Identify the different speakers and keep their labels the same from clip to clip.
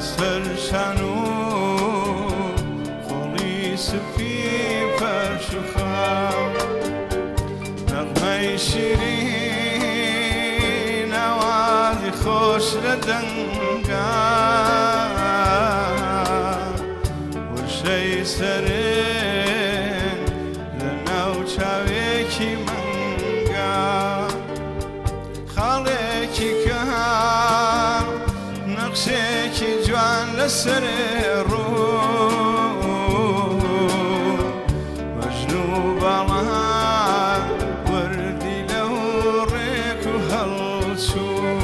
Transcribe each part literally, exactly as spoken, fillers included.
Speaker 1: بەسەرشان و خۆڵی سپی پەرشوخاو نەغمەی شیرین ئاوازی خۆش لە دەنگا وشەی سەرن لە ناو چاوێکی مەنگا خاڵێکی کەم نەقشێکی جوان لەسەر ڕوو مەجنوو باڵان وەردی لەو ڕێک و هەڵچوو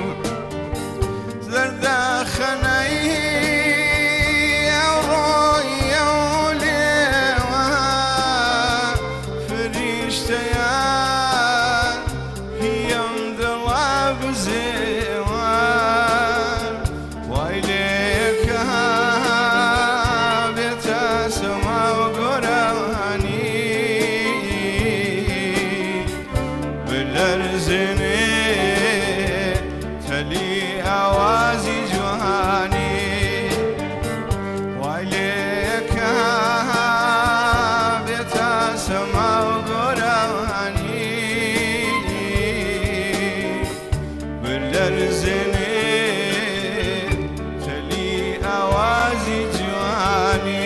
Speaker 1: زەردەخەنەی ئەو ڕۆی ئەو لێوە فریشتەیان هیەم دڵا بزێوە وای لێکە بێتە سەما و گۆرانی بلەرزێنێ تەلی ئاوازی جوانی وای لێکە بێتە سەما و گۆرانی بلەرزێنێ تەلی ئاوازی جوانی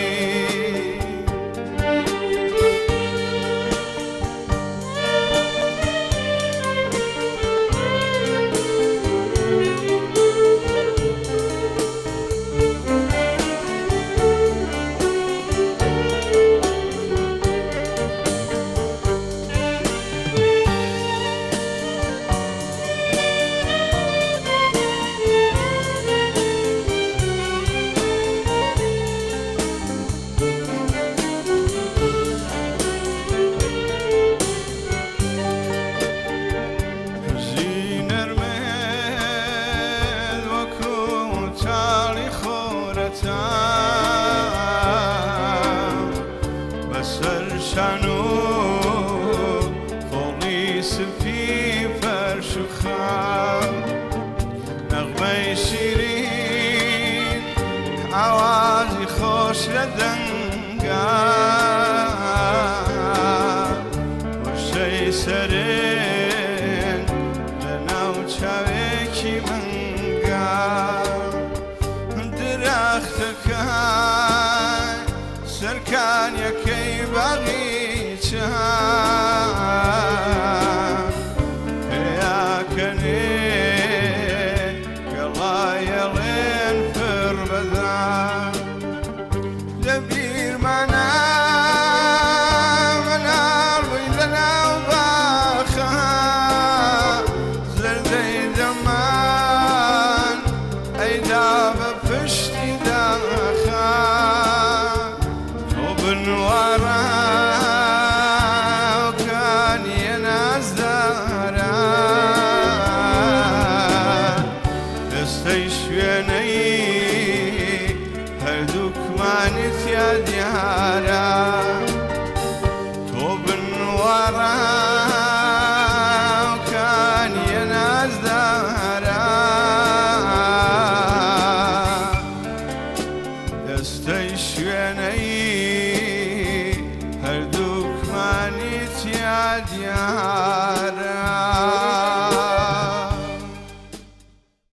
Speaker 1: بەسەرشان و خۆڵی سپی پەرشوخاو نەغمەی شیرین ئاوازی خۆش لە دەنگا وشەی سەرن لە ناو چاوێکی مەنگا درەختەکان سەرکانیەکەی باغیچە پێیاکەنێ گەڵایەڵێن پڕ بەدان لە بیرمانە مەناڵبووی لەناو باخە زەردەی دەمان ئەیدا بە پشتی داخە بنوارا وكاني نازدارا استيشويني هردوك مانت يا ديارا تو بنوارا وكاني نازدارا استيشويني هردوك مانيت يا ديارا